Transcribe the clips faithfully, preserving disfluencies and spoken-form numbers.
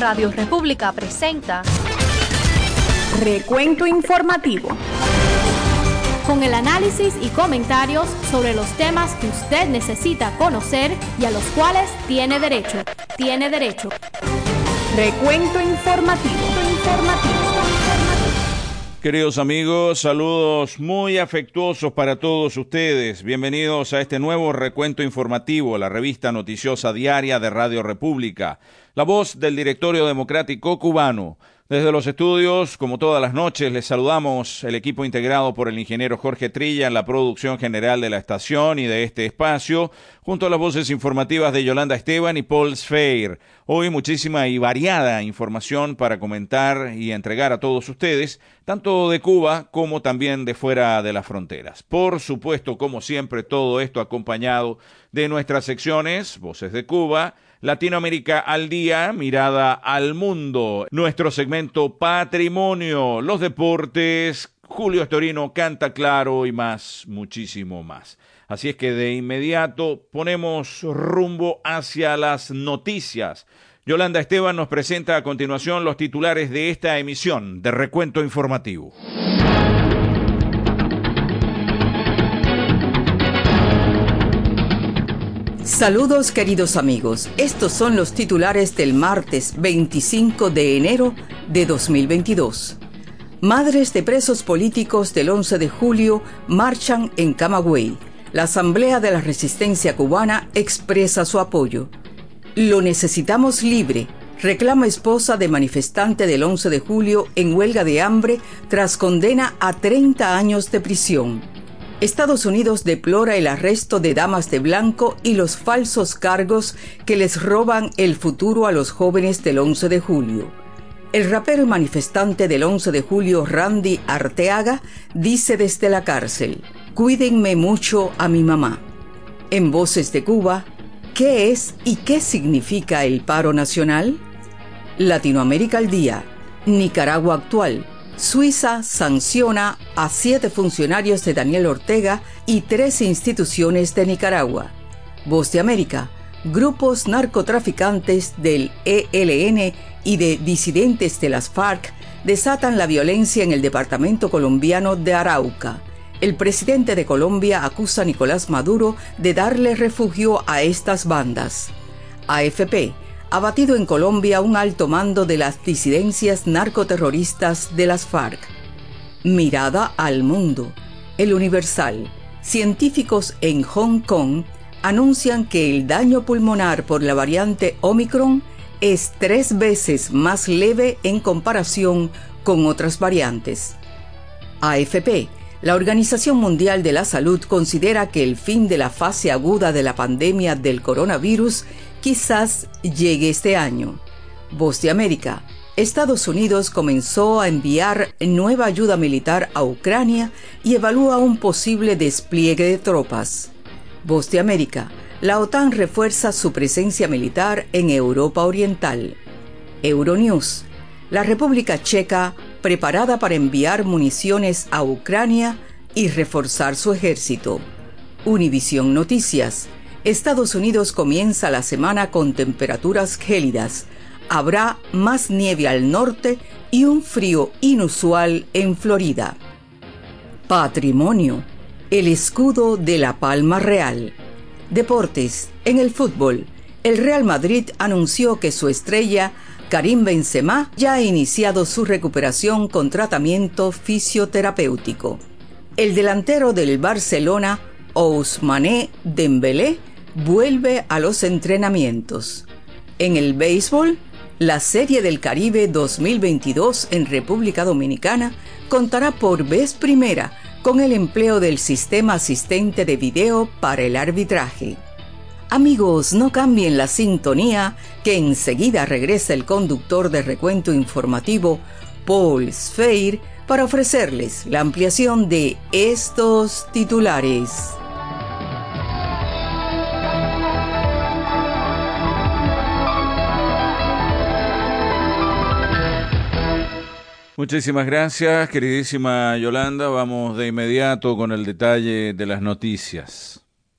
Radio República presenta Recuento Informativo, con el análisis y comentarios sobre los temas que usted necesita conocer y a los cuales tiene derecho. Tiene derecho. Recuento Informativo. Informativo. Queridos amigos, saludos muy afectuosos para todos ustedes. Bienvenidos a este nuevo recuento informativo, la revista noticiosa diaria de Radio República, la voz del Directorio Democrático Cubano. Desde los estudios, como todas las noches, les saludamos el equipo integrado por el ingeniero Jorge Trilla en la producción general de la estación y de este espacio, junto a las voces informativas de Yolanda Esteban y Paul Sfeir. Hoy muchísima y variada información para comentar y entregar a todos ustedes, tanto de Cuba como también de fuera de las fronteras. Por supuesto, como siempre, todo esto acompañado de nuestras secciones, Voces de Cuba, Latinoamérica al día, mirada al mundo, nuestro segmento Patrimonio, los deportes, Julio Estorino canta claro y más, muchísimo más. Así es que de inmediato ponemos rumbo hacia las noticias. Yolanda Esteban nos presenta a continuación los titulares de esta emisión de Recuento Informativo. Saludos queridos amigos, estos son los titulares del martes veinticinco de enero de dos mil veintidós. Madres de presos políticos del once de julio marchan en Camagüey. La Asamblea de la Resistencia Cubana expresa su apoyo. Lo necesitamos libre, reclama esposa de manifestante del once de julio en huelga de hambre tras condena a treinta años de prisión. Estados Unidos deplora el arresto de damas de blanco y los falsos cargos que les roban el futuro a los jóvenes del once de julio. El rapero y manifestante del once de julio, Randy Arteaga, dice desde la cárcel: «Cuídenme mucho a mi mamá». En Voces de Cuba, ¿qué es y qué significa el paro nacional? Latinoamérica al día, Nicaragua actual. Suiza sanciona a siete funcionarios de Daniel Ortega y tres instituciones de Nicaragua. Voz de América, grupos narcotraficantes del E L N y de disidentes de las FARC desatan la violencia en el departamento colombiano de Arauca. El presidente de Colombia acusa a Nicolás Maduro de darle refugio a estas bandas. A F P, abatido en Colombia un alto mando de las disidencias narcoterroristas de las FARC. Mirada al mundo. El Universal. Científicos en Hong Kong anuncian que el daño pulmonar por la variante Omicron es tres veces más leve en comparación con otras variantes. A F P. La Organización Mundial de la Salud considera que el fin de la fase aguda de la pandemia del coronavirus quizás llegue este año. Voz de América. Estados Unidos comenzó a enviar nueva ayuda militar a Ucrania y evalúa un posible despliegue de tropas. Voz de América. La OTAN refuerza su presencia militar en Europa Oriental. Euronews. La República Checa preparada para enviar municiones a Ucrania y reforzar su ejército. Univisión Noticias. Estados Unidos comienza la semana con temperaturas gélidas. Habrá más nieve al norte y un frío inusual en Florida. Patrimonio. El escudo de la Palma Real. Deportes. En el fútbol, el Real Madrid anunció que su estrella, Karim Benzema, ya ha iniciado su recuperación con tratamiento fisioterapéutico. El delantero del Barcelona, Ousmane Dembélé, vuelve a los entrenamientos. En el béisbol, la Serie del Caribe dos mil veintidós en República Dominicana contará por vez primera con el empleo del sistema asistente de video para el arbitraje. Amigos, no cambien la sintonía, que enseguida regresa el conductor de Recuento Informativo, Paul Sfeir, para ofrecerles la ampliación de estos titulares. Muchísimas gracias, queridísima Yolanda. Vamos de inmediato con el detalle de las noticias.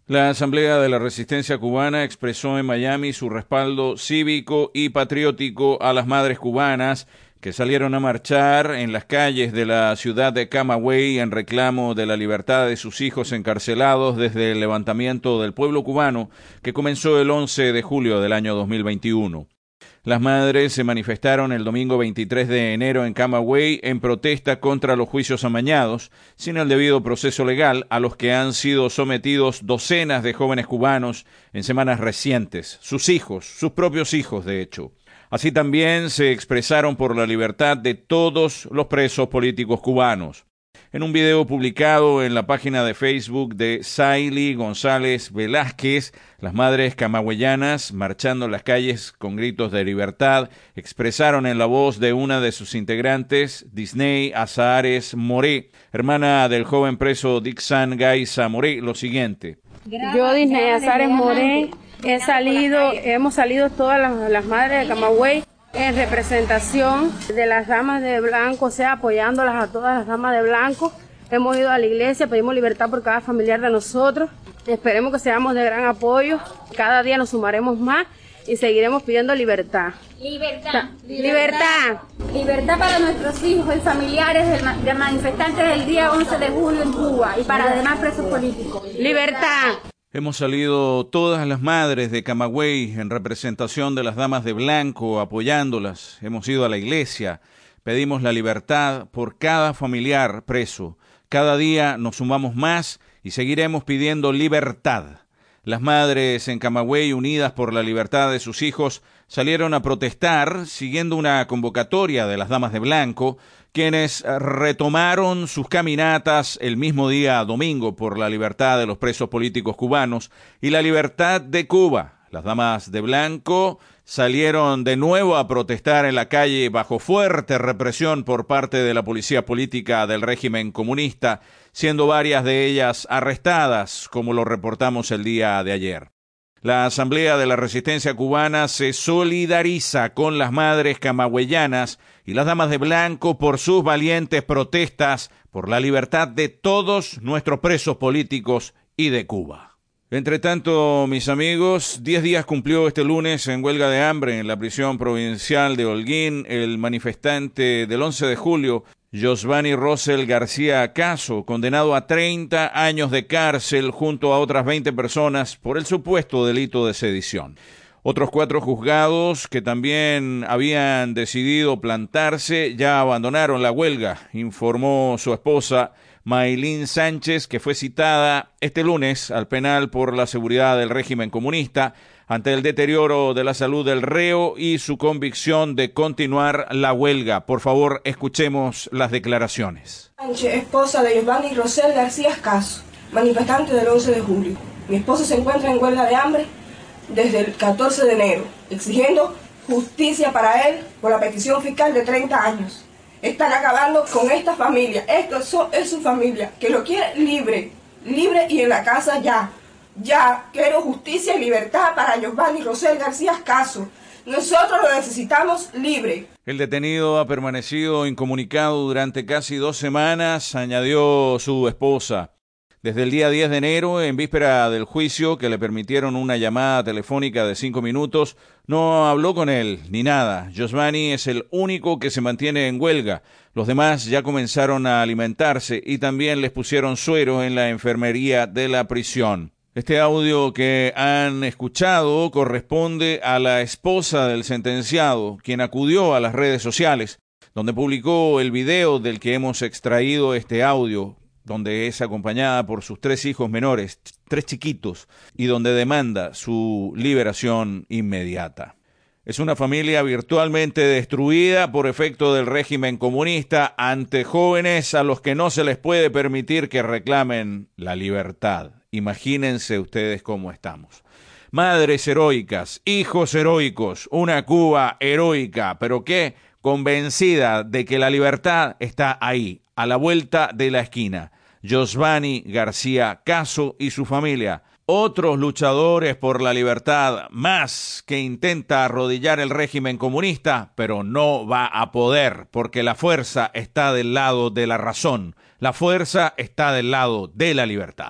La Asamblea de la Resistencia Cubana expresó en Miami su respaldo cívico y patriótico a las madres cubanas que salieron a marchar en las calles de la ciudad de Camagüey en reclamo de la libertad de sus hijos encarcelados desde el levantamiento del pueblo cubano que comenzó el once de julio del año dos mil veintiuno. Las madres se manifestaron el domingo veintitrés de enero en Camagüey en protesta contra los juicios amañados, sin el debido proceso legal, a los que han sido sometidos docenas de jóvenes cubanos en semanas recientes, sus hijos, sus propios hijos, de hecho. Así también se expresaron por la libertad de todos los presos políticos cubanos. En un video publicado en la página de Facebook de Saily González Velázquez, las madres camagüeyanas, marchando en las calles con gritos de libertad, expresaron en la voz de una de sus integrantes, Disney Azahares Moré, hermana del joven preso Dixon Gaiza Moré, lo siguiente. Yo, Disney Azahares Moré, he salido, hemos salido todas las, las madres de Camagüey en representación de las damas de blanco, o sea, apoyándolas a todas las damas de blanco. Hemos ido a la iglesia, pedimos libertad por cada familiar de nosotros. Esperemos que seamos de gran apoyo. Cada día nos sumaremos más y seguiremos pidiendo libertad. Libertad. Libertad. Libertad para nuestros hijos y familiares del, de manifestantes del día once de julio en Cuba y para demás presos políticos. Libertad. Hemos salido todas las madres de Camagüey en representación de las damas de blanco, apoyándolas. Hemos ido a la iglesia, pedimos la libertad por cada familiar preso. Cada día nos sumamos más y seguiremos pidiendo libertad. Las madres en Camagüey, unidas por la libertad de sus hijos, salieron a protestar siguiendo una convocatoria de las damas de blanco, quienes retomaron sus caminatas el mismo día domingo por la libertad de los presos políticos cubanos y la libertad de Cuba. Las damas de blanco salieron de nuevo a protestar en la calle bajo fuerte represión por parte de la policía política del régimen comunista, siendo varias de ellas arrestadas, como lo reportamos el día de ayer. La Asamblea de la Resistencia Cubana se solidariza con las madres camagüeyanas y las damas de blanco por sus valientes protestas por la libertad de todos nuestros presos políticos y de Cuba. Entre tanto, mis amigos, diez días cumplió este lunes en huelga de hambre en la prisión provincial de Holguín el manifestante del once de julio, Josvany Rosell García Caso, condenado a treinta años de cárcel junto a otras veinte personas por el supuesto delito de sedición. Otros cuatro juzgados que también habían decidido plantarse ya abandonaron la huelga, informó su esposa Maylin Sánchez, que fue citada este lunes al penal por la seguridad del régimen comunista ante el deterioro de la salud del reo y su convicción de continuar la huelga. Por favor, escuchemos las declaraciones. Sánchez, esposa de Josvany Rosell García Caso, manifestante del once de julio. Mi esposo se encuentra en huelga de hambre desde el catorce de enero, exigiendo justicia para él por la petición fiscal de treinta años. Están acabando con esta familia. Esto es su familia, que lo quiere libre, libre y en la casa ya. Ya, quiero justicia y libertad para Josvany Rosell García Caso. Nosotros lo necesitamos libre. El detenido ha permanecido incomunicado durante casi dos semanas, añadió su esposa. Desde el día diez de enero, en víspera del juicio, que le permitieron una llamada telefónica de cinco minutos, no habló con él, ni nada. Josvany es el único que se mantiene en huelga. Los demás ya comenzaron a alimentarse y también les pusieron suero en la enfermería de la prisión. Este audio que han escuchado corresponde a la esposa del sentenciado, quien acudió a las redes sociales, donde publicó el video del que hemos extraído este audio, donde es acompañada por sus tres hijos menores, tres chiquitos, y donde demanda su liberación inmediata. Es una familia virtualmente destruida por efecto del régimen comunista ante jóvenes a los que no se les puede permitir que reclamen la libertad. Imagínense ustedes cómo estamos. Madres heroicas, hijos heroicos, una Cuba heroica, pero que convencida de que la libertad está ahí, a la vuelta de la esquina. Josvany García Caso y su familia, otros luchadores por la libertad, más que intenta arrodillar el régimen comunista, pero no va a poder, porque la fuerza está del lado de la razón, la fuerza está del lado de la libertad.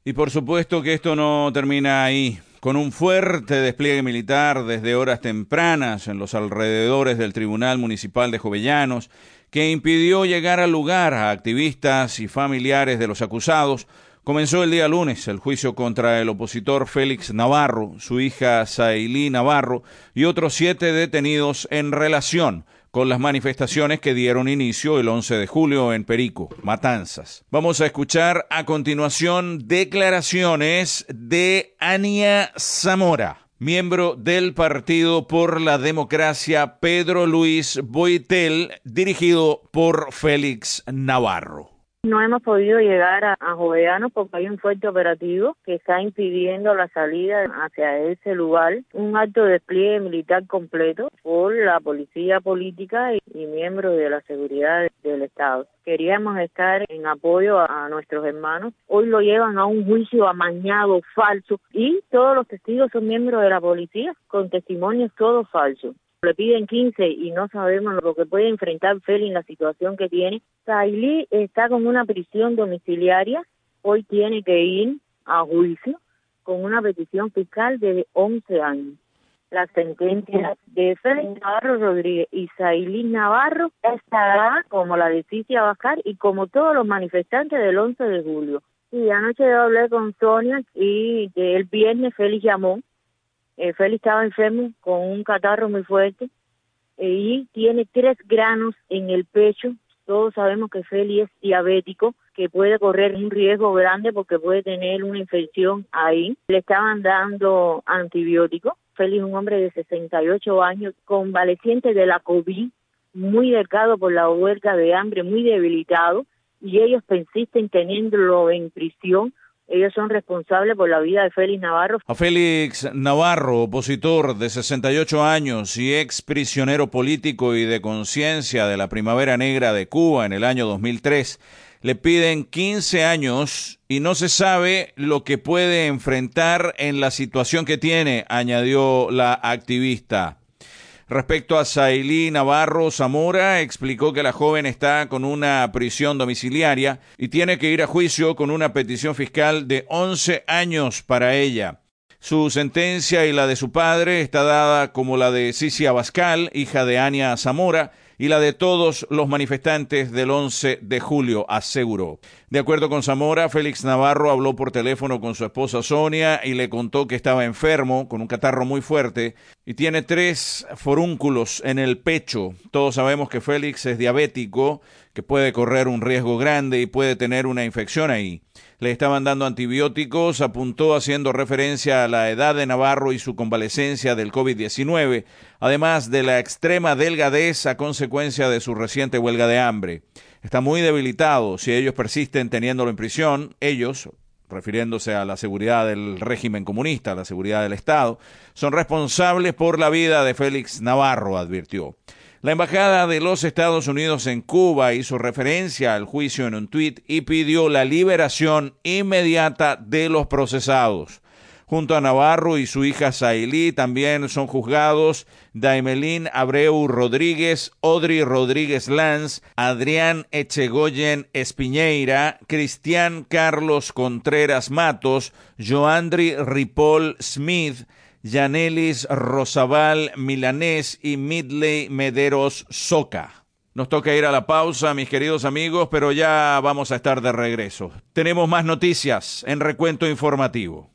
Y por supuesto que esto no termina ahí. Con un fuerte despliegue militar desde horas tempranas en los alrededores del Tribunal Municipal de Jovellanos, que impidió llegar al lugar a activistas y familiares de los acusados, comenzó el día lunes el juicio contra el opositor Félix Navarro, su hija Sailí Navarro y otros siete detenidos en relación con las manifestaciones que dieron inicio el once de julio en Perico, Matanzas. Vamos a escuchar a continuación declaraciones de Ania Zamora, miembro del Partido por la Democracia Pedro Luis Boitel, dirigido por Félix Navarro. No hemos podido llegar a, a Jovellanos porque hay un fuerte operativo que está impidiendo la salida hacia ese lugar. Un alto despliegue militar completo por la policía política y, y miembros de la seguridad de, del Estado. Queríamos estar en apoyo a, a nuestros hermanos. Hoy lo llevan a un juicio amañado, falso, y todos los testigos son miembros de la policía con testimonios todos falsos. Le piden quince y no sabemos lo que puede enfrentar Félix en la situación que tiene. Sailí está con una prisión domiciliaria, hoy tiene que ir a juicio con una petición fiscal de once años. La sentencia de Félix Navarro Rodríguez y Sailí Navarro estará como la de Cicia Abascal y como todos los manifestantes del once de julio. Y anoche yo hablé con Sonia y el viernes Félix llamó. Eh, Félix estaba enfermo con un catarro muy fuerte eh, y tiene tres granos en el pecho. Todos sabemos que Félix es diabético, que puede correr un riesgo grande porque puede tener una infección ahí. Le estaban dando antibióticos. Félix es un hombre de sesenta y ocho años, convaleciente de la COVID, muy delgado por la huelga de hambre, muy debilitado, y ellos persisten teniéndolo en prisión. Ellos son responsables por la vida de Félix Navarro. A Félix Navarro, opositor de sesenta y ocho años y ex prisionero político y de conciencia de la Primavera Negra de Cuba en el año dos mil tres, le piden quince años y no se sabe lo que puede enfrentar en la situación que tiene, añadió la activista. Respecto a Sailí Navarro Zamora, explicó que la joven está con una prisión domiciliaria y tiene que ir a juicio con una petición fiscal de once años para ella. Su sentencia y la de su padre está dada como la de Cicia Abascal, hija de Ania Zamora, y la de todos los manifestantes del once de julio, aseguró. De acuerdo con Zamora, Félix Navarro habló por teléfono con su esposa Sonia y le contó que estaba enfermo, con un catarro muy fuerte, y tiene tres forúnculos en el pecho. Todos sabemos que Félix es diabético, que puede correr un riesgo grande y puede tener una infección ahí. Le estaban dando antibióticos, apuntó haciendo referencia a la edad de Navarro y su convalecencia del COVID diecinueve, además de la extrema delgadez a consecuencia de su reciente huelga de hambre. Está muy debilitado. Si ellos persisten teniéndolo en prisión, ellos, refiriéndose a la seguridad del régimen comunista, a la seguridad del Estado, son responsables por la vida de Félix Navarro, advirtió. La Embajada de los Estados Unidos en Cuba hizo referencia al juicio en un tuit y pidió la liberación inmediata de los procesados. Junto a Navarro y su hija Sailí también son juzgados Daimelín Abreu Rodríguez, Audrey Rodríguez Lanz, Adrián Echegoyen Espiñeira, Cristian Carlos Contreras Matos, Joandri Ripoll Smith, Yanelis Rosabal Milanés y Midley Mederos Soca. Nos toca ir a la pausa, mis queridos amigos, pero ya vamos a estar de regreso. Tenemos más noticias en Recuento Informativo.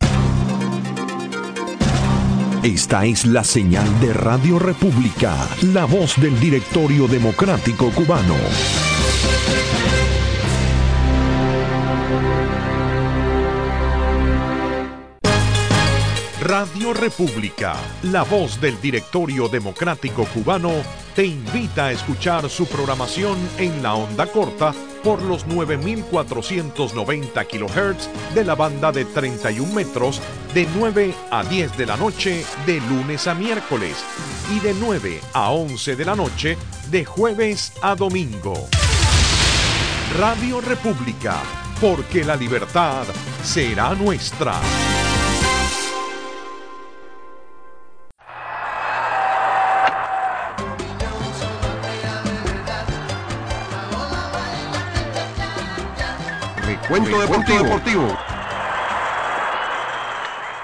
Esta es la señal de Radio República, la voz del Directorio Democrático Cubano. Radio República, la voz del Directorio Democrático Cubano, te invita a escuchar su programación en la onda corta por los nueve mil cuatrocientos noventa kilohertz de la banda de treinta y un metros de nueve a diez de la noche de lunes a miércoles y de nueve a once de la noche de jueves a domingo. Radio República, porque la libertad será nuestra. Recuento deportivo. deportivo.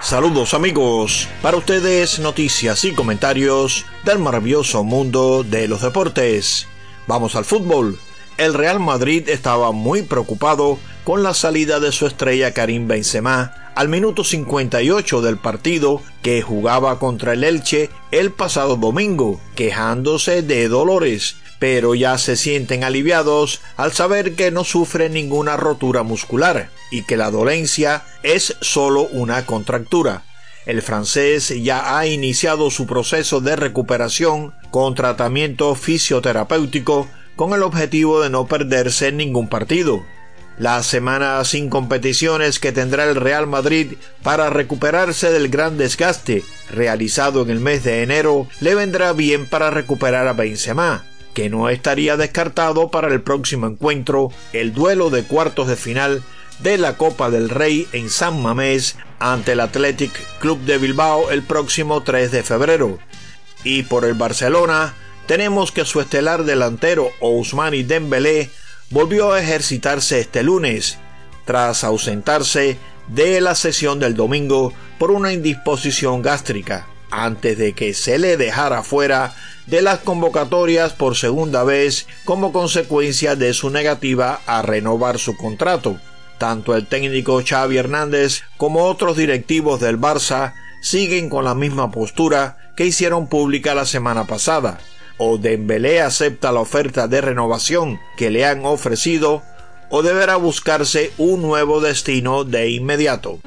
Saludos amigos, para ustedes noticias y comentarios del maravilloso mundo de los deportes. Vamos al fútbol. El Real Madrid estaba muy preocupado con la salida de su estrella Karim Benzema al minuto cincuenta y ocho del partido que jugaba contra el Elche el pasado domingo, quejándose de dolores, pero ya se sienten aliviados al saber que no sufre ninguna rotura muscular y que la dolencia es solo una contractura. El francés ya ha iniciado su proceso de recuperación con tratamiento fisioterapéutico con el objetivo de no perderse ningún partido. La semana sin competiciones que tendrá el Real Madrid para recuperarse del gran desgaste realizado en el mes de enero le vendrá bien para recuperar a Benzema, que no estaría descartado para el próximo encuentro, el duelo de cuartos de final de la Copa del Rey en San Mamés ante el Athletic Club de Bilbao el próximo tres de febrero. Y por el Barcelona, tenemos que su estelar delantero Ousmane Dembélé volvió a ejercitarse este lunes, tras ausentarse de la sesión del domingo por una indisposición gástrica, antes de que se le dejara fuera de las convocatorias por segunda vez como consecuencia de su negativa a renovar su contrato. Tanto el técnico Xavi Hernández como otros directivos del Barça siguen con la misma postura que hicieron pública la semana pasada. O Dembélé acepta la oferta de renovación que le han ofrecido, o deberá buscarse un nuevo destino de inmediato.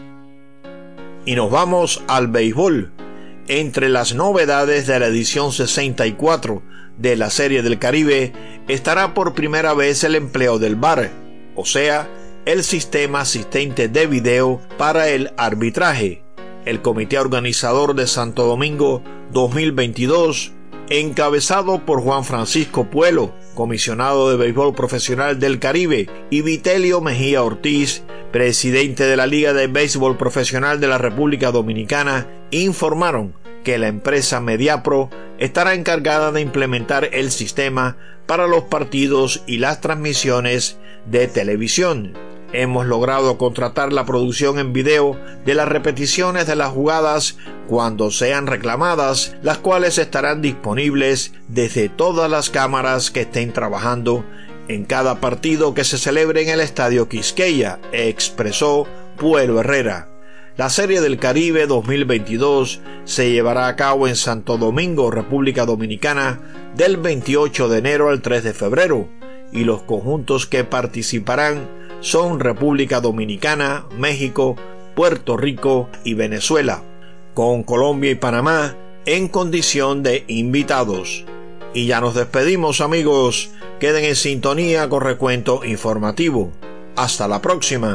Y nos vamos al béisbol. Entre las novedades de la edición sesenta y cuatro de la Serie del Caribe estará por primera vez el empleo del V A R, o sea, el sistema asistente de video para el arbitraje. El comité organizador de Santo Domingo dos mil veintidós, encabezado por Juan Francisco Puelo, comisionado de béisbol profesional del Caribe, y Vitelio Mejía Ortiz, presidente de la Liga de Béisbol Profesional de la República Dominicana, informaron que la empresa Mediapro estará encargada de implementar el sistema para los partidos y las transmisiones de televisión. Hemos logrado contratar la producción en video de las repeticiones de las jugadas cuando sean reclamadas, las cuales estarán disponibles desde todas las cámaras que estén trabajando en cada partido que se celebre en el Estadio Quisqueya, expresó Puelo Herrera. La Serie del Caribe dos mil veintidós se llevará a cabo en Santo Domingo, República Dominicana, del veintiocho de enero al tres de febrero, y los conjuntos que participarán son República Dominicana, México, Puerto Rico y Venezuela, con Colombia y Panamá en condición de invitados. Y ya nos despedimos amigos, queden en sintonía con Recuento Informativo. Hasta la próxima.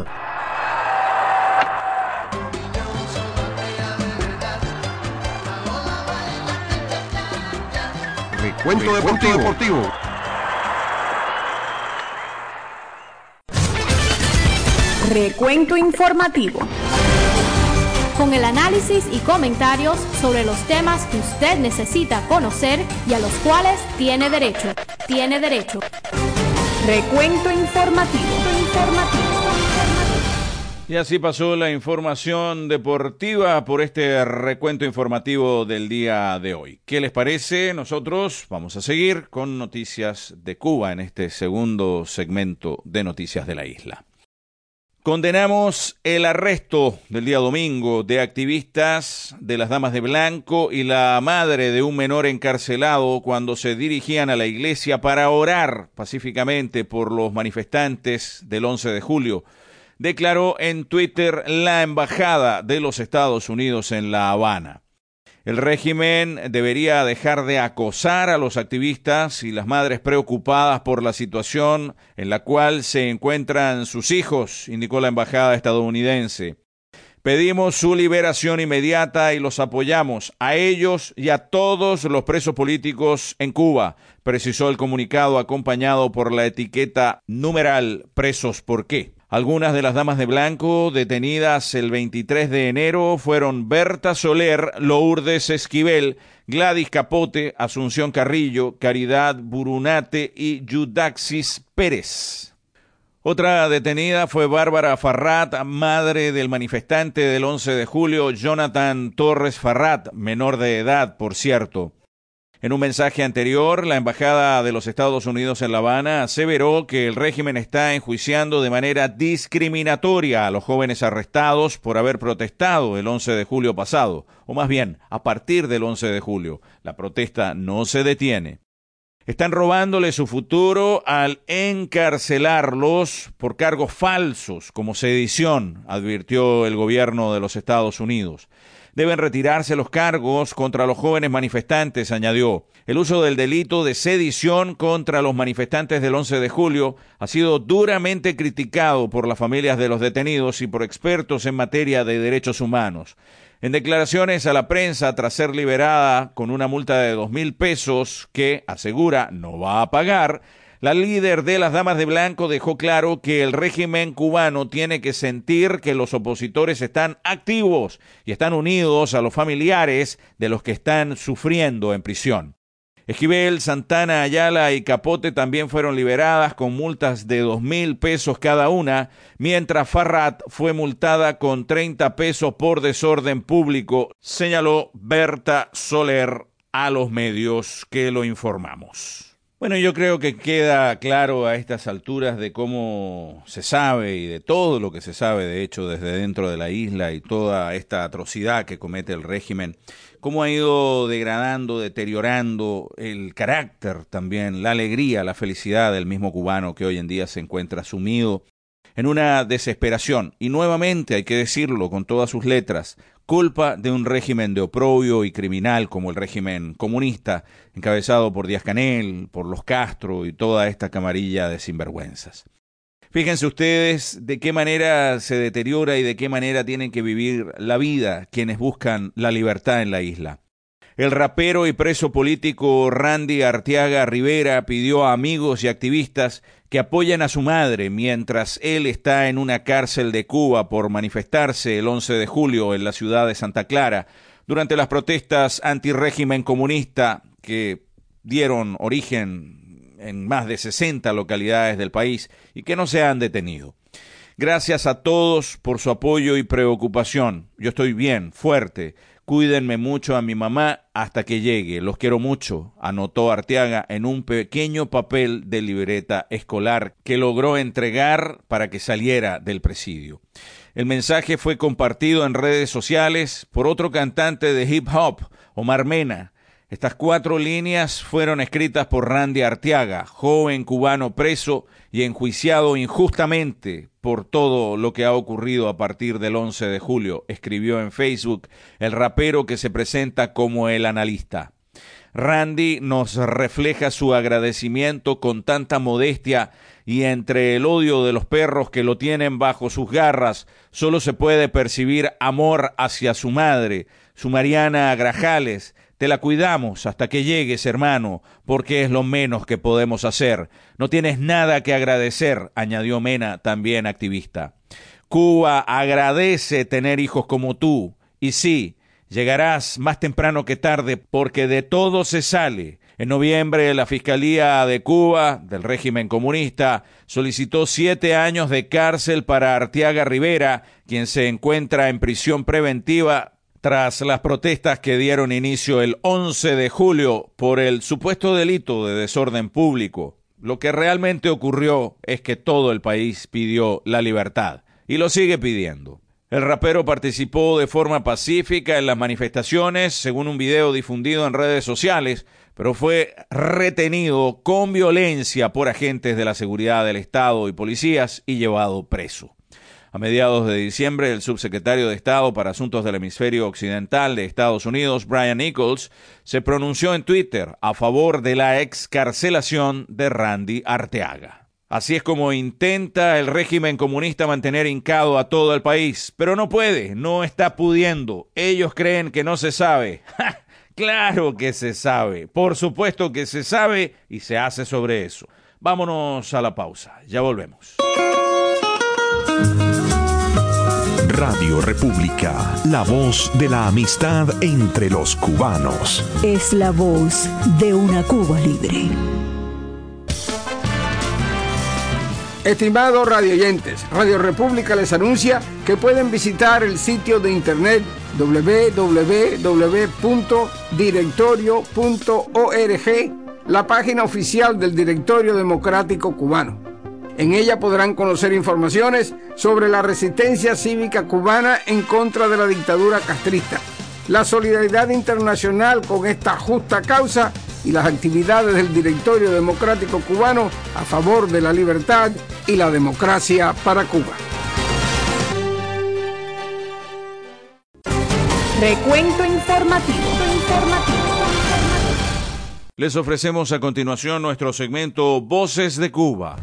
Recuento Deportivo. Deportivo. Recuento informativo. Con el análisis y comentarios sobre los temas que usted necesita conocer y a los cuales tiene derecho. Tiene derecho. Recuento informativo. informativo. Y así pasó la información deportiva por este recuento informativo del día de hoy. ¿Qué les parece? Nosotros vamos a seguir con noticias de Cuba en este segundo segmento de Noticias de la Isla. Condenamos el arresto del día domingo de activistas de las Damas de Blanco y la madre de un menor encarcelado cuando se dirigían a la iglesia para orar pacíficamente por los manifestantes del once de julio, declaró en Twitter la Embajada de los Estados Unidos en La Habana. El régimen debería dejar de acosar a los activistas y las madres preocupadas por la situación en la cual se encuentran sus hijos, indicó la embajada estadounidense. Pedimos su liberación inmediata y los apoyamos a ellos y a todos los presos políticos en Cuba, precisó el comunicado acompañado por la etiqueta numeral Presos por qué. Algunas de las damas de blanco detenidas el veintitrés de enero fueron Berta Soler, Lourdes Esquivel, Gladys Capote, Asunción Carrillo, Caridad Burunate y Yudaxis Pérez. Otra detenida fue Bárbara Farrat, madre del manifestante del once de julio, Jonathan Torres Farrat, menor de edad, por cierto. En un mensaje anterior, la Embajada de los Estados Unidos en La Habana aseveró que el régimen está enjuiciando de manera discriminatoria a los jóvenes arrestados por haber protestado el once de julio pasado, o más bien, a partir del once de julio. La protesta no se detiene. Están robándole su futuro al encarcelarlos por cargos falsos, como sedición, advirtió el gobierno de los Estados Unidos. Deben retirarse los cargos contra los jóvenes manifestantes, añadió. El uso del delito de sedición contra los manifestantes del once de julio ha sido duramente criticado por las familias de los detenidos y por expertos en materia de derechos humanos. En declaraciones a la prensa tras ser liberada con una multa de dos mil pesos que, asegura, no va a pagar, la líder de las Damas de Blanco dejó claro que el régimen cubano tiene que sentir que los opositores están activos y están unidos a los familiares de los que están sufriendo en prisión. Esquivel, Santana, Ayala y Capote también fueron liberadas con multas de dos mil pesos cada una, mientras Farrat fue multada con treinta pesos por desorden público, señaló Berta Soler a los medios que lo informamos. Bueno, yo creo que queda claro a estas alturas de cómo se sabe y de todo lo que se sabe, de hecho, desde dentro de la isla y toda esta atrocidad que comete el régimen, cómo ha ido degradando, deteriorando el carácter también, la alegría, la felicidad del mismo cubano que hoy en día se encuentra sumido en una desesperación. Y nuevamente, hay que decirlo con todas sus letras, culpa de un régimen de oprobio y criminal como el régimen comunista, encabezado por Díaz-Canel, por los Castro y toda esta camarilla de sinvergüenzas. Fíjense ustedes de qué manera se deteriora y de qué manera tienen que vivir la vida quienes buscan la libertad en la isla. El rapero y preso político Randy Arteaga Rivera pidió a amigos y activistas que apoyen a su madre mientras él está en una cárcel de Cuba por manifestarse el once de julio en la ciudad de Santa Clara durante las protestas antirrégimen comunista que dieron origen en más de sesenta localidades del país y que no se han detenido. Gracias a todos por su apoyo y preocupación. Yo estoy bien, fuerte. Cuídenme mucho a mi mamá hasta que llegue. Los quiero mucho, anotó Arteaga en un pequeño papel de libreta escolar que logró entregar para que saliera del presidio. El mensaje fue compartido en redes sociales por otro cantante de hip hop, Omar Mena. Estas cuatro líneas fueron escritas por Randy Arteaga, joven cubano preso y enjuiciado injustamente por todo lo que ha ocurrido a partir del once de julio, escribió en Facebook el rapero que se presenta como el analista. Randy nos refleja su agradecimiento con tanta modestia y entre el odio de los perros que lo tienen bajo sus garras, solo se puede percibir amor hacia su madre, su Mariana Grajales. Te la cuidamos hasta que llegues, hermano, porque es lo menos que podemos hacer. No tienes nada que agradecer, añadió Mena, también activista. Cuba agradece tener hijos como tú. Y sí, llegarás más temprano que tarde, porque de todo se sale. En noviembre, la Fiscalía de Cuba, del régimen comunista, solicitó siete años de cárcel para Arteaga Rivera, quien se encuentra en prisión preventiva tras las protestas que dieron inicio el once de julio por el supuesto delito de desorden público. Lo que realmente ocurrió es que todo el país pidió la libertad y lo sigue pidiendo. El rapero participó de forma pacífica en las manifestaciones, según un video difundido en redes sociales, pero fue retenido con violencia por agentes de la seguridad del Estado y policías y llevado preso. A mediados de diciembre, el subsecretario de Estado para Asuntos del Hemisferio Occidental de Estados Unidos, Brian Nichols, se pronunció en Twitter a favor de la excarcelación de Randy Arteaga. Así es como intenta el régimen comunista mantener hincado a todo el país, pero no puede, no está pudiendo. Ellos creen que no se sabe. ¡Ja! Claro que se sabe, por supuesto que se sabe y se hace sobre eso. Vámonos a la pausa, ya volvemos. Radio República, la voz de la amistad entre los cubanos. Es la voz de una Cuba libre. Estimados radioyentes, Radio República les anuncia que pueden visitar el sitio de internet doble u doble u doble u punto directorio punto org, la página oficial del Directorio Democrático Cubano. En ella podrán conocer informaciones sobre la resistencia cívica cubana en contra de la dictadura castrista, la solidaridad internacional con esta justa causa y las actividades del Directorio Democrático Cubano a favor de la libertad y la democracia para Cuba. Recuento informativo. Les ofrecemos a continuación nuestro segmento Voces de Cuba.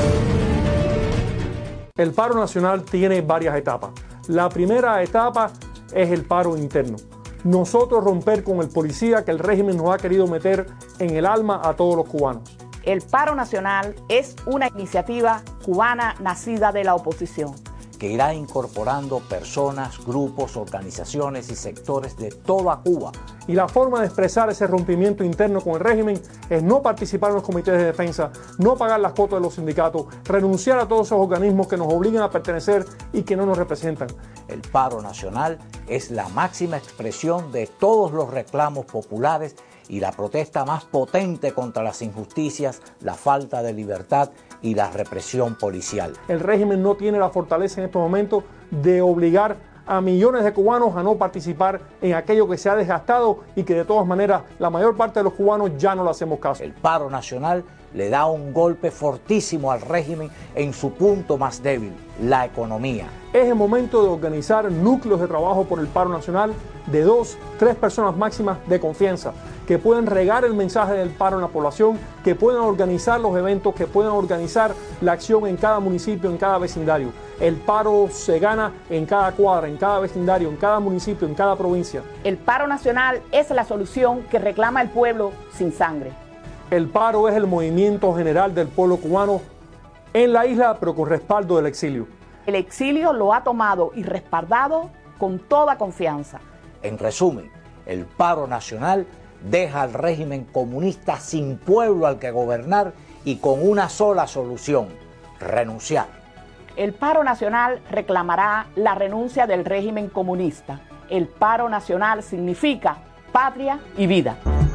El paro nacional tiene varias etapas. La primera etapa es el paro interno. Nosotros romper con el policía que el régimen nos ha querido meter en el alma a todos los cubanos. El paro nacional es una iniciativa cubana nacida de la oposición, que irá incorporando personas, grupos, organizaciones y sectores de toda Cuba. Y la forma de expresar ese rompimiento interno con el régimen es no participar en los comités de defensa, no pagar las cuotas de los sindicatos, renunciar a todos esos organismos que nos obligan a pertenecer y que no nos representan. El paro nacional es la máxima expresión de todos los reclamos populares y la protesta más potente contra las injusticias, la falta de libertad y la represión policial. El régimen no tiene la fortaleza en estos momentos de obligar a millones de cubanos a no participar en aquello que se ha desgastado y que de todas maneras la mayor parte de los cubanos ya no le hacemos caso. El paro nacional le da un golpe fortísimo al régimen en su punto más débil, la economía. Es el momento de organizar núcleos de trabajo por el paro nacional de dos, tres personas máximas de confianza, que puedan regar el mensaje del paro en la población, que puedan organizar los eventos, que puedan organizar la acción en cada municipio, en cada vecindario. El paro se gana en cada cuadra, en cada vecindario, en cada municipio, en cada provincia. El paro nacional es la solución que reclama el pueblo sin sangre. El paro es el movimiento general del pueblo cubano en la isla, pero con respaldo del exilio. El exilio lo ha tomado y respaldado con toda confianza. En resumen, el paro nacional deja al régimen comunista sin pueblo al que gobernar y con una sola solución: renunciar. El paro nacional reclamará la renuncia del régimen comunista. El paro nacional significa patria y vida.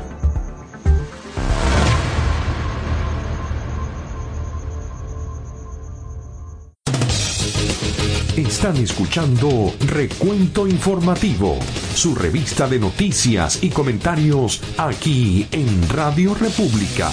Están escuchando Recuento Informativo, su revista de noticias y comentarios aquí en Radio República.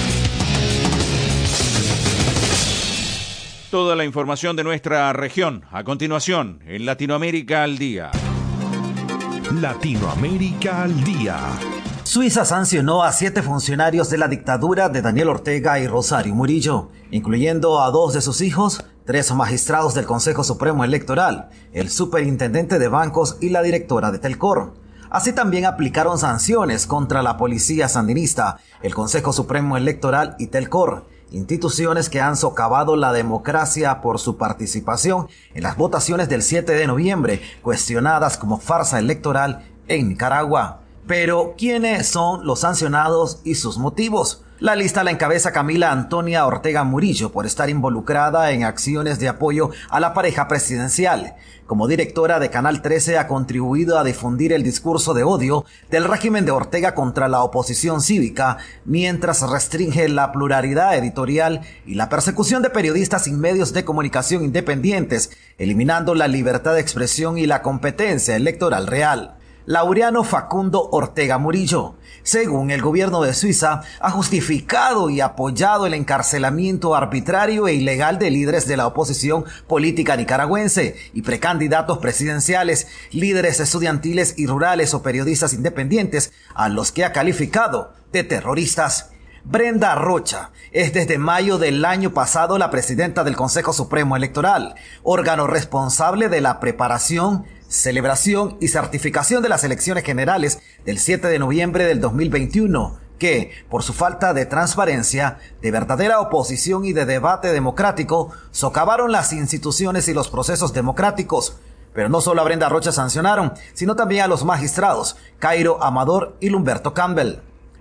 Toda la información de nuestra región, a continuación, en Latinoamérica al Día. Latinoamérica al Día. Suiza sancionó a siete funcionarios de la dictadura de Daniel Ortega y Rosario Murillo, incluyendo a dos de sus hijos, tres magistrados del Consejo Supremo Electoral, el superintendente de bancos y la directora de Telcor. Así también aplicaron sanciones contra la policía sandinista, el Consejo Supremo Electoral y Telcor, instituciones que han socavado la democracia por su participación en las votaciones del siete de noviembre, cuestionadas como farsa electoral en Nicaragua. Pero, ¿quiénes son los sancionados y sus motivos? La lista la encabeza Camila Antonia Ortega Murillo por estar involucrada en acciones de apoyo a la pareja presidencial. Como directora de Canal trece ha contribuido a difundir el discurso de odio del régimen de Ortega contra la oposición cívica, mientras restringe la pluralidad editorial y la persecución de periodistas y medios de comunicación independientes, eliminando la libertad de expresión y la competencia electoral real. Laureano Facundo Ortega Murillo, según el gobierno de Suiza, ha justificado y apoyado el encarcelamiento arbitrario e ilegal de líderes de la oposición política nicaragüense y precandidatos presidenciales, líderes estudiantiles y rurales o periodistas independientes, a los que ha calificado de terroristas. Brenda Rocha es desde mayo del año pasado la presidenta del Consejo Supremo Electoral, órgano responsable de la preparación, celebración y certificación de las elecciones generales del siete de noviembre del dos mil veintiuno, que, por su falta de transparencia, de verdadera oposición y de debate democrático, socavaron las instituciones y los procesos democráticos. Pero no solo a Brenda Rocha sancionaron, sino también a los magistrados Cairo Amador y Lumberto Campbell.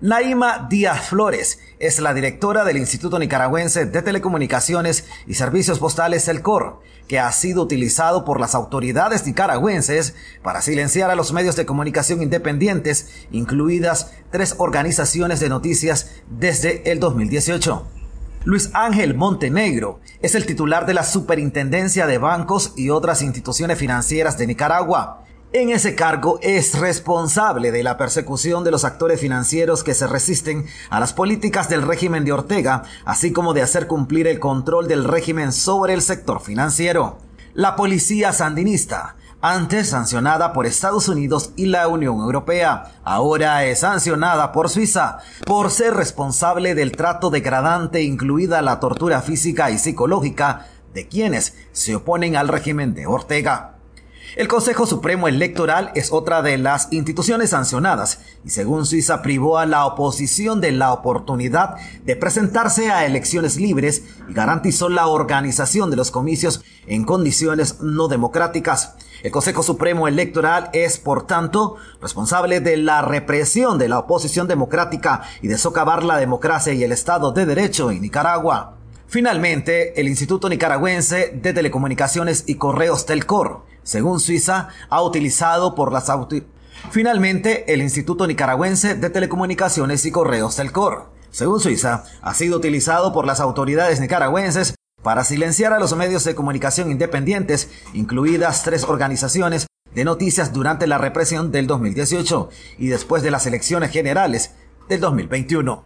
Naima Díaz Flores es la directora del Instituto Nicaragüense de Telecomunicaciones y Servicios Postales, Telcor, que ha sido utilizado por las autoridades nicaragüenses para silenciar a los medios de comunicación independientes, incluidas tres organizaciones de noticias desde el dos mil dieciocho. Luis Ángel Montenegro es el titular de la Superintendencia de Bancos y otras instituciones financieras de Nicaragua. En ese cargo es responsable de la persecución de los actores financieros que se resisten a las políticas del régimen de Ortega, así como de hacer cumplir el control del régimen sobre el sector financiero. La policía sandinista, antes sancionada por Estados Unidos y la Unión Europea, ahora es sancionada por Suiza por ser responsable del trato degradante, incluida la tortura física y psicológica, de quienes se oponen al régimen de Ortega. El Consejo Supremo Electoral es otra de las instituciones sancionadas y según Suiza privó a la oposición de la oportunidad de presentarse a elecciones libres y garantizó la organización de los comicios en condiciones no democráticas. El Consejo Supremo Electoral es, por tanto, responsable de la represión de la oposición democrática y de socavar la democracia y el Estado de Derecho en Nicaragua. Finalmente, el Instituto Nicaragüense de Telecomunicaciones y Correos Telcor, según Suiza, ha utilizado por las auto... Finalmente, el Instituto Nicaragüense de Telecomunicaciones y Correos Telcor, según Suiza, ha sido utilizado por las autoridades nicaragüenses para silenciar a los medios de comunicación independientes, incluidas tres organizaciones de noticias durante la represión del dos mil dieciocho y después de las elecciones generales del dos mil veintiuno.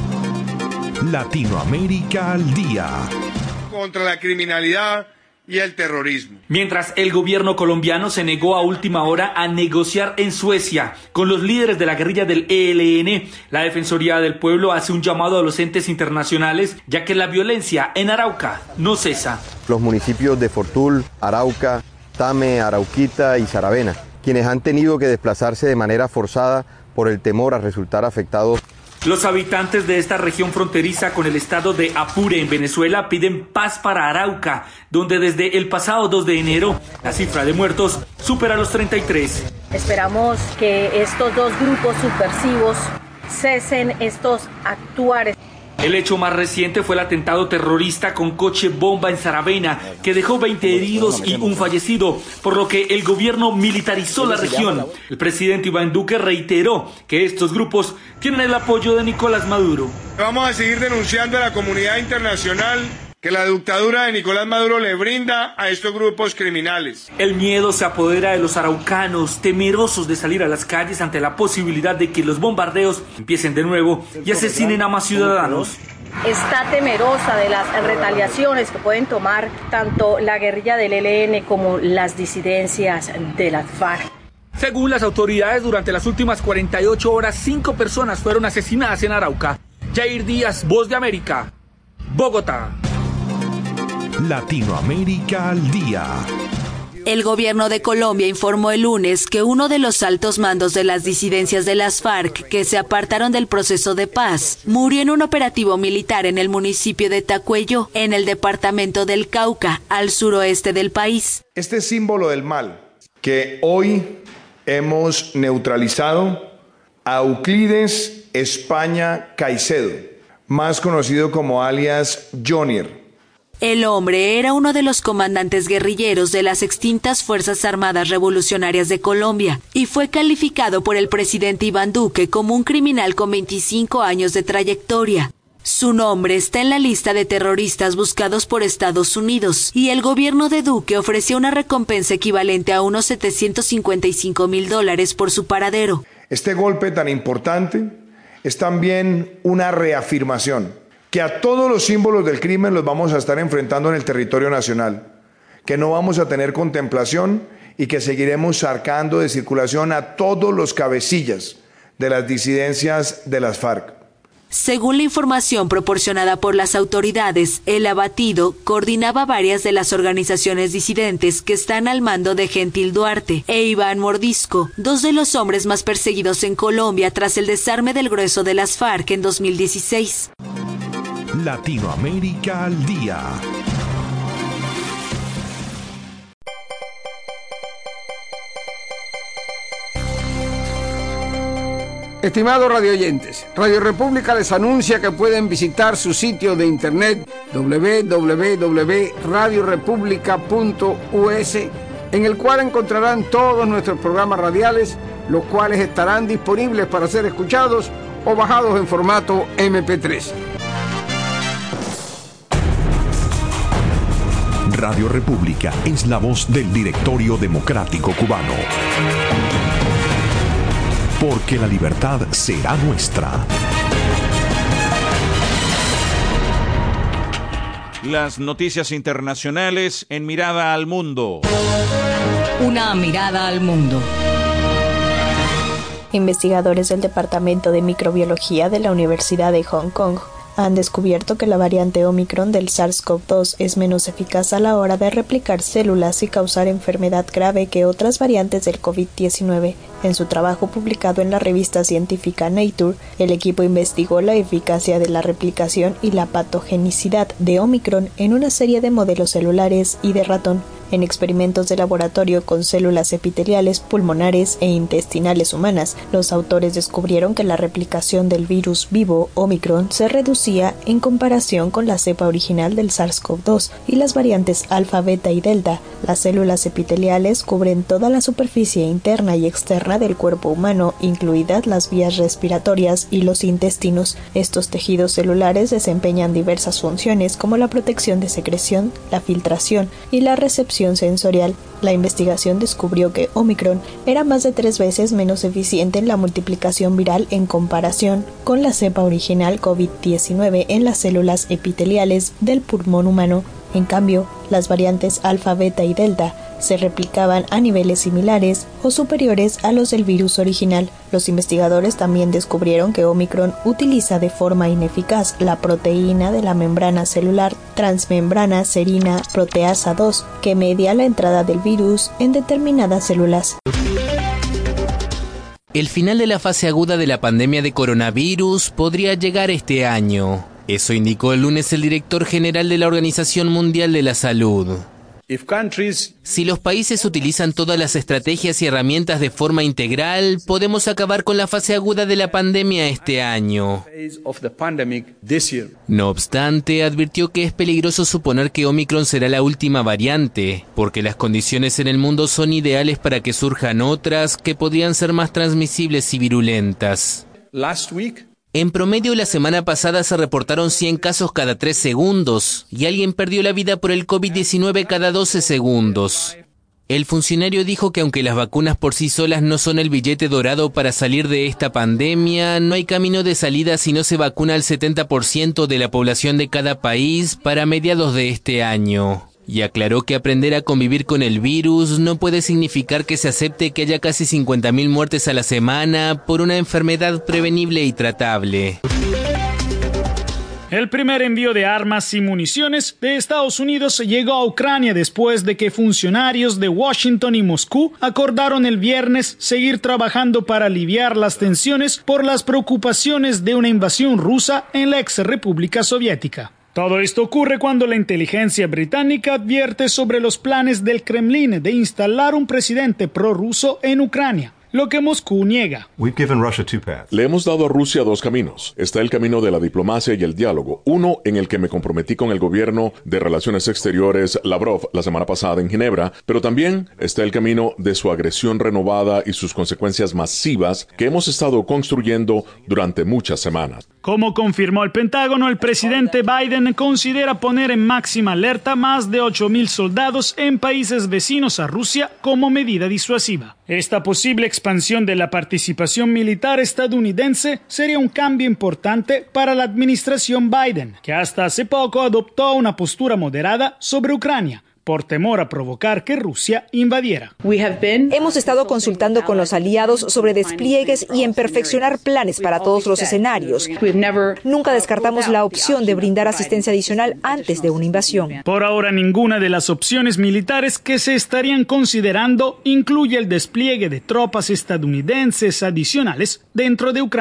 Latinoamérica al día. Contra la criminalidad y el terrorismo. Mientras el gobierno colombiano se negó a última hora a negociar en Suecia con los líderes de la guerrilla del E L N, la Defensoría del Pueblo hace un llamado a los entes internacionales, ya que la violencia en Arauca no cesa. Los municipios de Fortul, Arauca, Tame, Arauquita y Saravena, quienes han tenido que desplazarse de manera forzada por el temor a resultar afectados. Los habitantes de esta región fronteriza con el estado de Apure en Venezuela piden paz para Arauca, donde desde el pasado dos de enero la cifra de muertos supera los treinta y tres. Esperamos que estos dos grupos subversivos cesen estos actuares. El hecho más reciente fue el atentado terrorista con coche bomba en Saravena, que dejó veinte heridos y un fallecido, por lo que el gobierno militarizó la región. El presidente Iván Duque reiteró que estos grupos tienen el apoyo de Nicolás Maduro. Vamos a seguir denunciando a la comunidad internacional que la dictadura de Nicolás Maduro le brinda a estos grupos criminales. El miedo se apodera de los araucanos, temerosos de salir a las calles ante la posibilidad de que los bombardeos empiecen de nuevo y asesinen a más ciudadanos. Está temerosa de las retaliaciones que pueden tomar tanto la guerrilla del E L N como las disidencias de las FARC. Según las autoridades, durante las últimas cuarenta y ocho horas, cinco personas fueron asesinadas en Arauca. Jair Díaz, Voz de América, Bogotá. Latinoamérica al día. El gobierno de Colombia informó el lunes que uno de los altos mandos de las disidencias de las FARC que se apartaron del proceso de paz murió en un operativo militar en el municipio de Tacuello, en el departamento del Cauca, al suroeste del país. Este símbolo del mal que hoy hemos neutralizado a Euclides España Caicedo, más conocido como alias Jonier. El hombre era uno de los comandantes guerrilleros de las extintas Fuerzas Armadas Revolucionarias de Colombia y fue calificado por el presidente Iván Duque como un criminal con veinticinco años de trayectoria. Su nombre está en la lista de terroristas buscados por Estados Unidos y el gobierno de Duque ofreció una recompensa equivalente a unos setecientos cincuenta y cinco mil dólares por su paradero. Este golpe tan importante es también una reafirmación que a todos los símbolos del crimen los vamos a estar enfrentando en el territorio nacional, que no vamos a tener contemplación y que seguiremos sacando de circulación a todos los cabecillas de las disidencias de las FARC. Según la información proporcionada por las autoridades, el abatido coordinaba varias de las organizaciones disidentes que están al mando de Gentil Duarte e Iván Mordisco, dos de los hombres más perseguidos en Colombia tras el desarme del grueso de las FARC en dos mil dieciséis. Latinoamérica al día. Estimados radioyentes, Radio República les anuncia que pueden visitar su sitio de internet doble u doble u doble u punto radio república punto u s, en el cual encontrarán todos nuestros programas radiales, los cuales estarán disponibles para ser escuchados o bajados en formato eme pe tres. Radio República es la voz del Directorio Democrático Cubano. Porque la libertad será nuestra. Las noticias internacionales en Mirada al Mundo. Una mirada al mundo. Investigadores del Departamento de Microbiología de la Universidad de Hong Kong han descubierto que la variante Omicron del SARS-CoV dos es menos eficaz a la hora de replicar células y causar enfermedad grave que otras variantes del COVID diecinueve. En su trabajo publicado en la revista científica Nature, el equipo investigó la eficacia de la replicación y la patogenicidad de Omicron en una serie de modelos celulares y de ratón. En experimentos de laboratorio con células epiteliales, pulmonares e intestinales humanas, los autores descubrieron que la replicación del virus vivo Omicron se reducía en comparación con la cepa original del SARS-CoV dos y las variantes alfa, beta y delta. Las células epiteliales cubren toda la superficie interna y externa del cuerpo humano, incluidas las vías respiratorias y los intestinos. Estos tejidos celulares desempeñan diversas funciones como la protección de secreción, la filtración y la recepción sensorial. La investigación descubrió que Omicron era más de tres veces menos eficiente en la multiplicación viral en comparación con la cepa original COVID diecinueve en las células epiteliales del pulmón humano. En cambio, las variantes alfa, beta y delta se replicaban a niveles similares o superiores a los del virus original. Los investigadores también descubrieron que Omicron utiliza de forma ineficaz la proteína de la membrana celular transmembrana serina proteasa dos, que media la entrada del virus en determinadas células. El final de la fase aguda de la pandemia de coronavirus podría llegar este año. Eso indicó el lunes el director general de la Organización Mundial de la Salud. Si los países utilizan todas las estrategias y herramientas de forma integral, podemos acabar con la fase aguda de la pandemia este año. No obstante, advirtió que es peligroso suponer que Omicron será la última variante, porque las condiciones en el mundo son ideales para que surjan otras que podrían ser más transmisibles y virulentas. En promedio, la semana pasada se reportaron cien casos cada tres segundos y alguien perdió la vida por el COVID diecinueve cada doce segundos. El funcionario dijo que aunque las vacunas por sí solas no son el billete dorado para salir de esta pandemia, no hay camino de salida si no se vacuna al setenta por ciento de la población de cada país para mediados de este año. Y aclaró que aprender a convivir con el virus no puede significar que se acepte que haya casi cincuenta mil muertes a la semana por una enfermedad prevenible y tratable. El primer envío de armas y municiones de Estados Unidos llegó a Ucrania después de que funcionarios de Washington y Moscú acordaron el viernes seguir trabajando para aliviar las tensiones por las preocupaciones de una invasión rusa en la ex República Soviética. Todo esto ocurre cuando la inteligencia británica advierte sobre los planes del Kremlin de instalar un presidente prorruso en Ucrania, lo que Moscú niega. Le hemos dado a Rusia dos caminos. Está el camino de la diplomacia y el diálogo. Uno en el que me comprometí con el gobierno de Relaciones Exteriores Lavrov la semana pasada en Ginebra, pero también está el camino de su agresión renovada y sus consecuencias masivas que hemos estado construyendo durante muchas semanas. Como confirmó el Pentágono, el presidente Biden considera poner en máxima alerta más de ocho mil soldados en países vecinos a Rusia como medida disuasiva. Esta posible expansión de la participación militar estadounidense sería un cambio importante para la administración Biden, que hasta hace poco adoptó una postura moderada sobre Ucrania, por temor a provocar que Rusia invadiera. Hemos estado consultando con los aliados sobre despliegues y en perfeccionar planes para todos los escenarios. Nunca descartamos la opción de brindar asistencia adicional antes de una invasión. Por ahora, ninguna de las opciones militares que se estarían considerando incluye el despliegue de tropas estadounidenses adicionales dentro de Ucrania.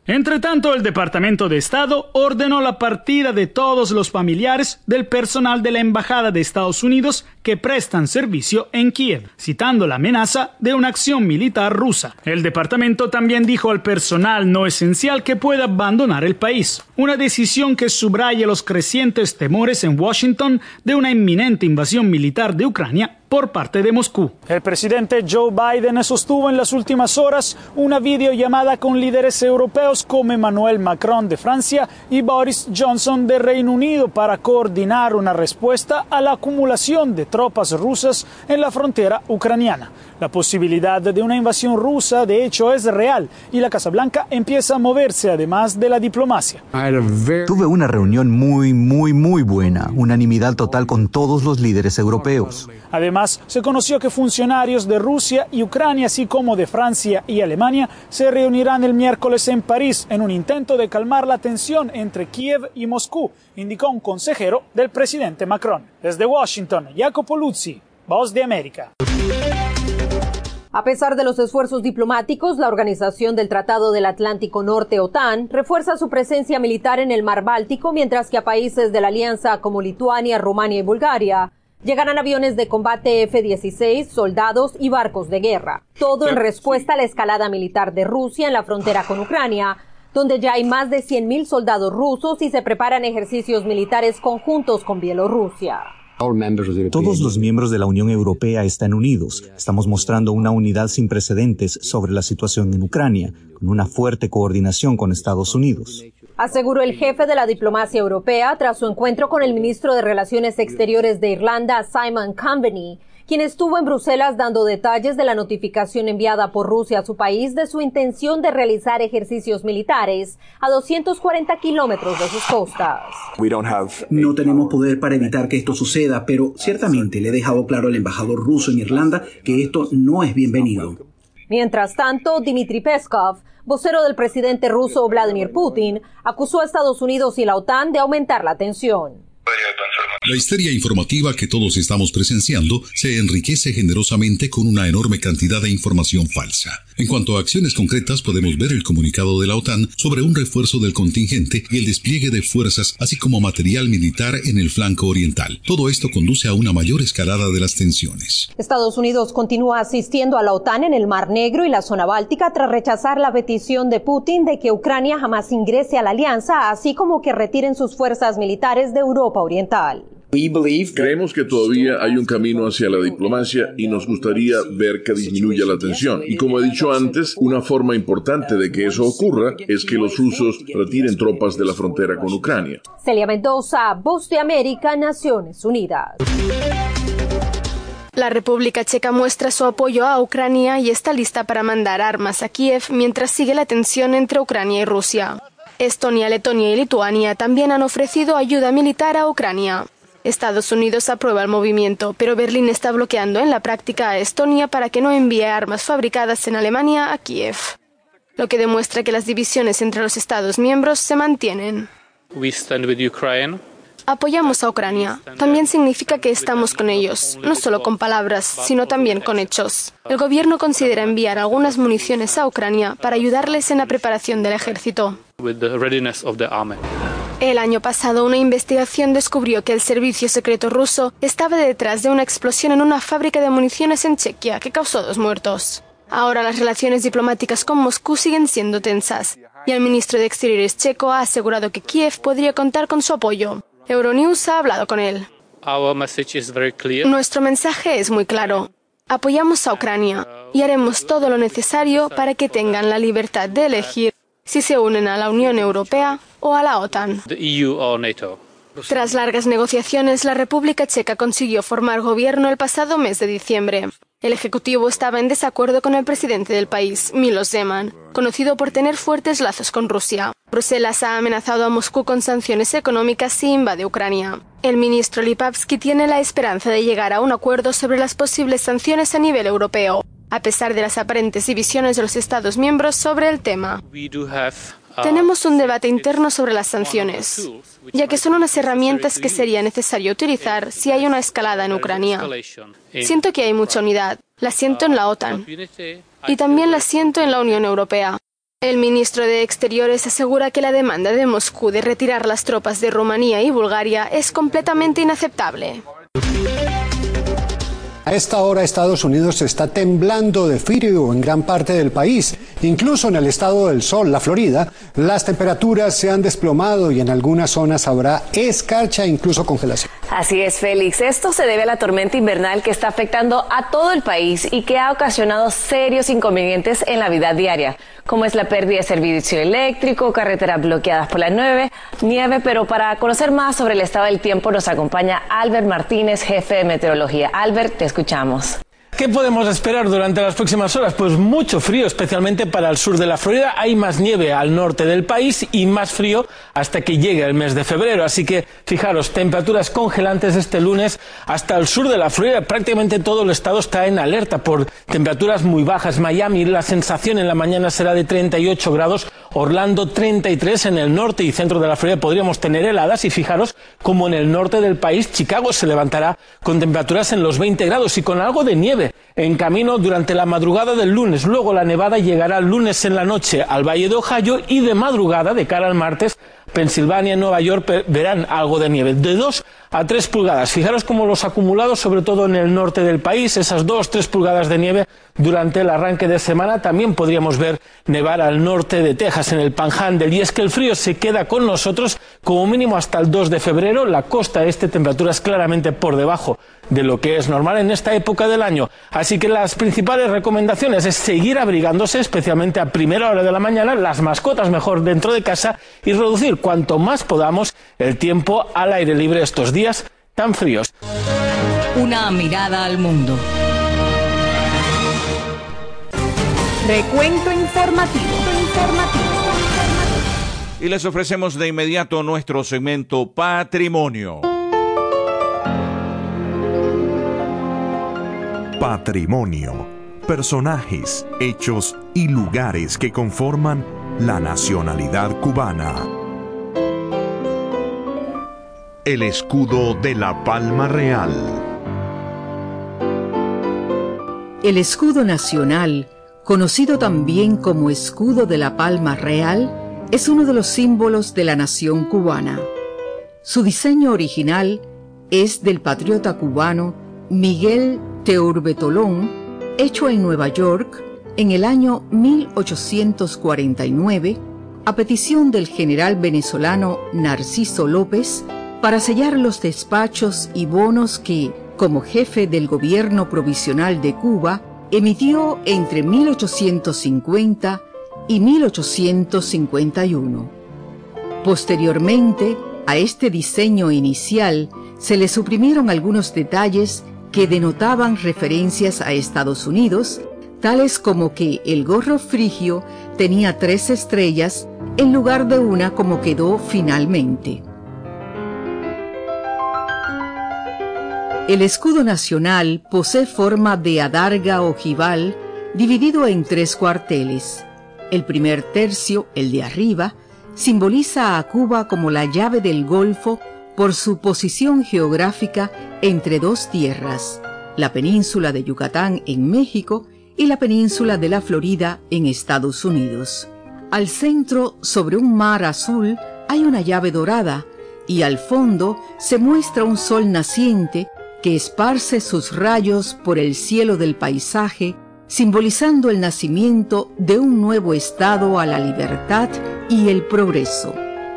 Entre tanto, el Departamento de Estado ordenó la partida de todos los familiares del personal de la Embajada de Estados Unidos que prestan servicio en Kiev, citando la amenaza de una acción militar rusa. El departamento también dijo al personal no esencial que pueda abandonar el país, una decisión que subraya los crecientes temores en Washington de una inminente invasión militar de Ucrania por parte de Moscú. El presidente Joe Biden sostuvo en las últimas horas una videollamada con líderes europeos como Emmanuel Macron de Francia y Boris Johnson de Reino Unido para coordinar una respuesta a la acumulación de tropas rusas en la frontera ucraniana. La posibilidad de una invasión rusa, de hecho, es real y la Casa Blanca empieza a moverse además de la diplomacia. Tuve una reunión muy, muy, muy buena, unanimidad total con todos los líderes europeos. Además, se conoció que funcionarios de Rusia y Ucrania, así como de Francia y Alemania, se reunirán el miércoles en París en un intento de calmar la tensión entre Kiev y Moscú, indicó un consejero del presidente Macron. Desde Washington, Jacopo Luzzi, Voz de América. A pesar de los esfuerzos diplomáticos, la Organización del Tratado del Atlántico Norte, OTAN, refuerza su presencia militar en el Mar Báltico, mientras que a países de la alianza como Lituania, Rumania y Bulgaria llegarán aviones de combate F dieciséis, soldados y barcos de guerra. Todo en respuesta a la escalada militar de Rusia en la frontera con Ucrania, donde ya hay más de cien mil soldados rusos y se preparan ejercicios militares conjuntos con Bielorrusia. Todos los miembros de la Unión Europea están unidos. Estamos mostrando una unidad sin precedentes sobre la situación en Ucrania, con una fuerte coordinación con Estados Unidos. Aseguró el jefe de la diplomacia europea tras su encuentro con el ministro de Relaciones Exteriores de Irlanda, Simon Coveney, quien estuvo en Bruselas dando detalles de la notificación enviada por Rusia a su país de su intención de realizar ejercicios militares a doscientos cuarenta kilómetros de sus costas. No tenemos poder para evitar que esto suceda, pero ciertamente le he dejado claro al embajador ruso en Irlanda que esto no es bienvenido. Mientras tanto, Dmitry Peskov, vocero del presidente ruso Vladimir Putin, acusó a Estados Unidos y la OTAN de aumentar la tensión. La histeria informativa que todos estamos presenciando se enriquece generosamente con una enorme cantidad de información falsa. En cuanto a acciones concretas, podemos ver el comunicado de la OTAN sobre un refuerzo del contingente y el despliegue de fuerzas, así como material militar en el flanco oriental. Todo esto conduce a una mayor escalada de las tensiones. Estados Unidos continúa asistiendo a la OTAN en el Mar Negro y la zona báltica tras rechazar la petición de Putin de que Ucrania jamás ingrese a la alianza, así como que retiren sus fuerzas militares de Europa Oriental. Creemos que todavía hay un camino hacia la diplomacia y nos gustaría ver que disminuya la tensión. Y como he dicho antes, una forma importante de que eso ocurra es que los rusos retiren tropas de la frontera con Ucrania. Celia Mendoza, Voz de América, Naciones Unidas. La República Checa muestra su apoyo a Ucrania y está lista para mandar armas a Kiev mientras sigue la tensión entre Ucrania y Rusia. Estonia, Letonia y Lituania también han ofrecido ayuda militar a Ucrania. Estados Unidos aprueba el movimiento, pero Berlín está bloqueando en la práctica a Estonia para que no envíe armas fabricadas en Alemania a Kiev, lo que demuestra que las divisiones entre los Estados miembros se mantienen. We stand with Ukraine. Apoyamos a Ucrania. También significa que estamos con ellos, no solo con palabras, sino también con hechos. El gobierno considera enviar algunas municiones a Ucrania para ayudarles en la preparación del ejército. With the readiness of the army. El año pasado, una investigación descubrió que el servicio secreto ruso estaba detrás de una explosión en una fábrica de municiones en Chequia que causó dos muertos. Ahora las relaciones diplomáticas con Moscú siguen siendo tensas, y el ministro de Exteriores checo ha asegurado que Kiev podría contar con su apoyo. Euronews ha hablado con él. Our message is very clear. Nuestro mensaje es muy claro. Apoyamos a Ucrania y haremos todo lo necesario para que tengan la libertad de elegir si se unen a la Unión Europea o a la OTAN. The E U or NATO. Tras largas negociaciones, la República Checa consiguió formar gobierno el pasado mes de diciembre. El Ejecutivo estaba en desacuerdo con el presidente del país, Miloš Zeman, conocido por tener fuertes lazos con Rusia. Bruselas ha amenazado a Moscú con sanciones económicas si invade Ucrania. El ministro Lipavsky tiene la esperanza de llegar a un acuerdo sobre las posibles sanciones a nivel europeo, a pesar de las aparentes divisiones de los Estados miembros sobre el tema. We do have, uh, Tenemos un debate interno sobre las sanciones, ya que son unas herramientas que sería necesario utilizar si hay una escalada en Ucrania. Siento que hay mucha unidad, la siento en la OTAN y también la siento en la Unión Europea. El ministro de Exteriores asegura que la demanda de Moscú de retirar las tropas de Rumanía y Bulgaria es completamente inaceptable. A esta hora Estados Unidos está temblando de frío en gran parte del país. Incluso en el estado del Sol, la Florida, las temperaturas se han desplomado y en algunas zonas habrá escarcha e incluso congelación. Así es, Félix. Esto se debe a la tormenta invernal que está afectando a todo el país y que ha ocasionado serios inconvenientes en la vida diaria, como es la pérdida de servicio eléctrico, carreteras bloqueadas por la nieve, nieve, pero para conocer más sobre el estado del tiempo nos acompaña Albert Martínez, jefe de meteorología. Albert, te escuchamos. ¿Qué podemos esperar durante las próximas horas? Pues mucho frío, especialmente para el sur de la Florida. Hay más nieve al norte del país y más frío hasta que llegue el mes de febrero. Así que, fijaros, temperaturas congelantes este lunes hasta el sur de la Florida. Prácticamente todo el estado está en alerta por temperaturas muy bajas. Miami, la sensación en la mañana será de treinta y ocho grados. Orlando, treinta y tres. En el norte y centro de la Florida podríamos tener heladas. Y fijaros como en el norte del país, Chicago se levantará con temperaturas en los veinte grados y con algo de nieve en camino durante la madrugada del lunes. Luego la nevada llegará el lunes en la noche al Valle de Ohio y de madrugada, de cara al martes, Pensilvania y Nueva York verán algo de nieve, de dos a tres pulgadas. Fijaros cómo los acumulados, sobre todo en el norte del país, esas dos a tres pulgadas de nieve durante el arranque de semana. También podríamos ver nevar al norte de Texas, en el Panhandle. Y es que el frío se queda con nosotros como mínimo hasta el dos de febrero. La costa este, temperaturas claramente por debajo de lo que es normal en esta época del año. Así que las principales recomendaciones es seguir abrigándose, especialmente a primera hora de la mañana, las mascotas mejor dentro de casa y reducir cuanto más podamos el tiempo al aire libre estos días tan fríos. Una mirada al mundo. Recuento informativo. Y les ofrecemos de inmediato nuestro segmento Patrimonio. Patrimonio. Personajes, hechos y lugares que conforman la nacionalidad cubana. El escudo de la Palma Real. El escudo nacional, conocido también como escudo de la Palma Real, es uno de los símbolos de la nación cubana. Su diseño original es del patriota cubano Miguel Teurbetolón, hecho en Nueva York en el año mil ochocientos cuarenta y nueve, a petición del general venezolano Narciso López, para sellar los despachos y bonos que, como jefe del gobierno provisional de Cuba, emitió entre mil ochocientos cincuenta y mil ochocientos cincuenta y uno. Posteriormente, a este diseño inicial se le suprimieron algunos detalles que denotaban referencias a Estados Unidos, tales como que el gorro frigio tenía tres estrellas en lugar de una como quedó finalmente. El escudo nacional posee forma de adarga ojival dividido en tres cuarteles. El primer tercio, el de arriba, simboliza a Cuba como la llave del Golfo por su posición geográfica entre dos tierras, la península de Yucatán en México y la península de la Florida en Estados Unidos. Al centro, sobre un mar azul, hay una llave dorada y al fondo se muestra un sol naciente que esparce sus rayos por el cielo del paisaje, simbolizando el nacimiento de un nuevo estado a la libertad y el progreso.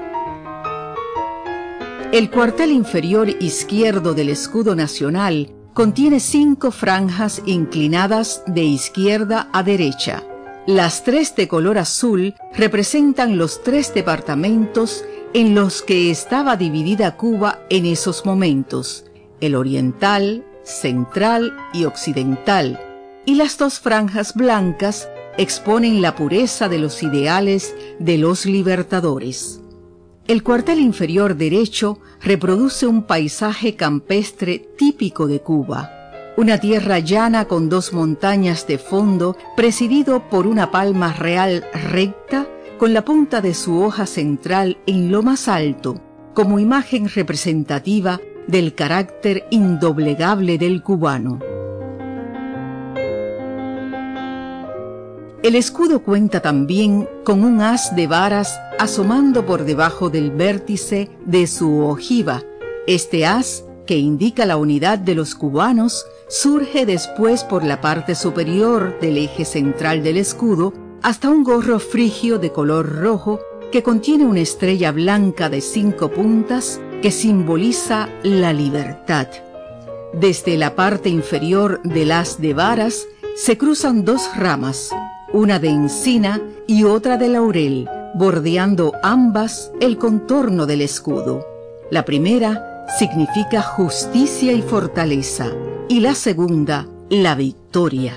El cuartel inferior izquierdo del escudo nacional contiene cinco franjas inclinadas de izquierda a derecha. Las tres de color azul representan los tres departamentos en los que estaba dividida Cuba en esos momentos: el oriental, central y occidental, y las dos franjas blancas exponen la pureza de los ideales de los libertadores. El cuartel inferior derecho reproduce un paisaje campestre típico de Cuba, una tierra llana con dos montañas de fondo, presidido por una palma real recta con la punta de su hoja central en lo más alto, como imagen representativa del carácter indoblegable del cubano. El escudo cuenta también con un haz de varas asomando por debajo del vértice de su ojiva. Este haz, que indica la unidad de los cubanos, surge después por la parte superior del eje central del escudo hasta un gorro frigio de color rojo que contiene una estrella blanca de cinco puntas que simboliza la libertad. Desde la parte inferior del haz de varas se cruzan dos ramas, una de encina y otra de laurel, bordeando ambas el contorno del escudo. La primera significa justicia y fortaleza, y la segunda, la victoria.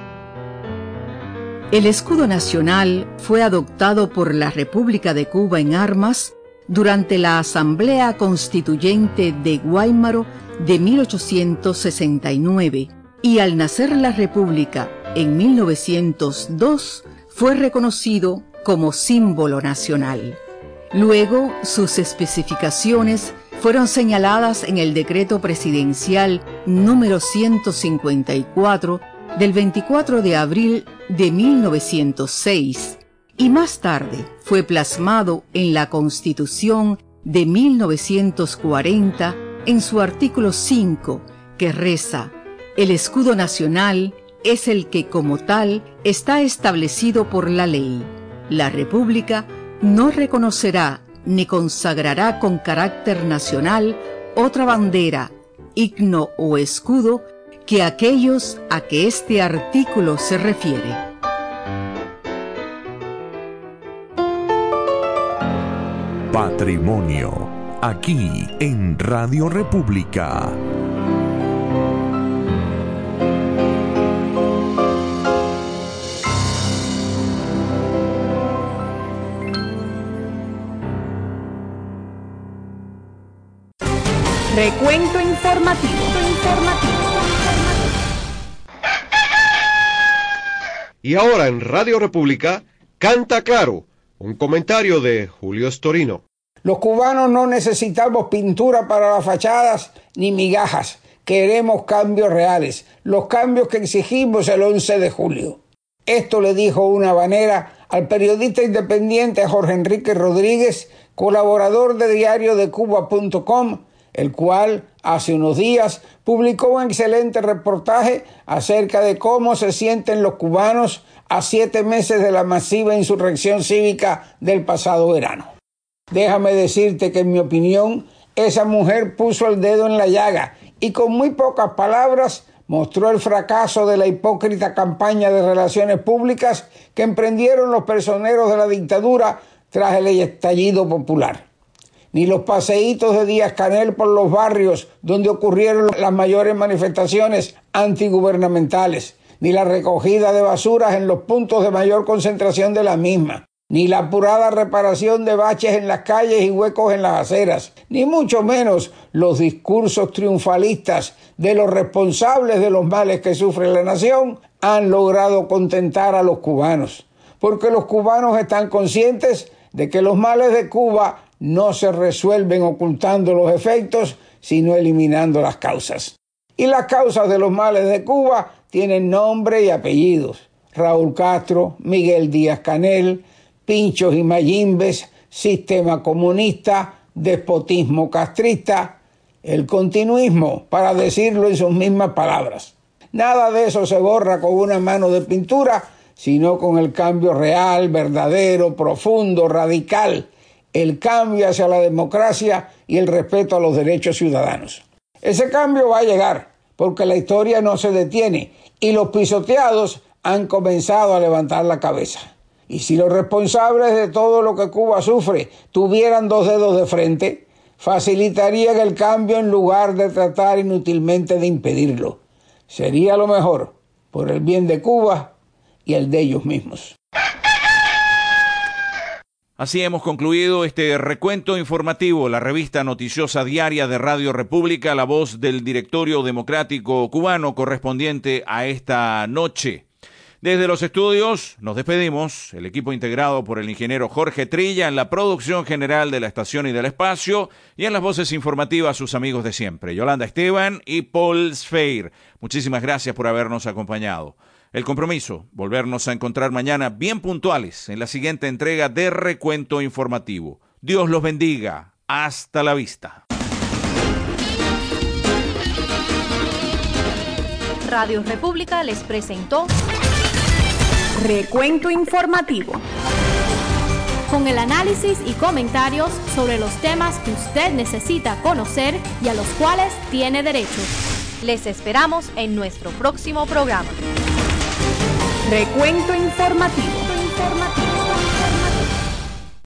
El escudo nacional fue adoptado por la República de Cuba en armas durante la Asamblea Constituyente de Guaymaro de mil ochocientos sesenta y nueve, y al nacer la República en mil novecientos dos fue reconocido como símbolo nacional. Luego, sus especificaciones fueron señaladas en el decreto presidencial número ciento cincuenta y cuatro del veinticuatro de abril de mil novecientos seis, y más tarde fue plasmado en la Constitución de mil novecientos cuarenta en su artículo cinco, que reza: el escudo nacional es el que como tal está establecido por la ley. La República no reconocerá ni consagrará con carácter nacional otra bandera, himno o escudo que aquellos a que este artículo se refiere. Patrimonio, aquí en Radio República. Recuento informativo. Y ahora en Radio República, Canta Claro, un comentario de Julio Storino. Los cubanos no necesitamos pintura para las fachadas ni migajas. Queremos cambios reales, los cambios que exigimos el once de julio. Esto le dijo una habanera al periodista independiente Jorge Enrique Rodríguez, colaborador de diario de cuba punto com, el cual hace unos días publicó un excelente reportaje acerca de cómo se sienten los cubanos a siete meses de la masiva insurrección cívica del pasado verano. Déjame decirte que en mi opinión, esa mujer puso el dedo en la llaga y con muy pocas palabras mostró el fracaso de la hipócrita campaña de relaciones públicas que emprendieron los personeros de la dictadura tras el estallido popular. Ni los paseítos de Díaz-Canel por los barrios donde ocurrieron las mayores manifestaciones antigubernamentales, ni la recogida de basuras en los puntos de mayor concentración de la misma, ni la apurada reparación de baches en las calles y huecos en las aceras, ni mucho menos los discursos triunfalistas de los responsables de los males que sufre la nación, han logrado contentar a los cubanos, porque los cubanos están conscientes de que los males de Cuba no se resuelven ocultando los efectos, sino eliminando las causas. Y las causas de los males de Cuba tienen nombre y apellidos: Raúl Castro, Miguel Díaz-Canel, pinchos y mayimbes, sistema comunista, despotismo castrista, el continuismo, para decirlo en sus mismas palabras. Nada de eso se borra con una mano de pintura, sino con el cambio real, verdadero, profundo, radical, el cambio hacia la democracia y el respeto a los derechos ciudadanos. Ese cambio va a llegar, porque la historia no se detiene y los pisoteados han comenzado a levantar la cabeza. Y si los responsables de todo lo que Cuba sufre tuvieran dos dedos de frente, facilitarían el cambio en lugar de tratar inútilmente de impedirlo. Sería lo mejor, por el bien de Cuba y el de ellos mismos. Así hemos concluido este recuento informativo, la revista noticiosa diaria de Radio República, la voz del Directorio Democrático Cubano correspondiente a esta noche. Desde los estudios nos despedimos, el equipo integrado por el ingeniero Jorge Trilla en la producción general de la estación y del espacio, y en las voces informativas sus amigos de siempre, Yolanda Esteban y Paul Sfeir. Muchísimas gracias por habernos acompañado. El compromiso, volvernos a encontrar mañana bien puntuales en la siguiente entrega de Recuento Informativo. Dios los bendiga. Hasta la vista. Radio República les presentó Recuento Informativo, con el análisis y comentarios sobre los temas que usted necesita conocer y a los cuales tiene derecho. Les esperamos en nuestro próximo programa. Recuento Informativo. Informativo.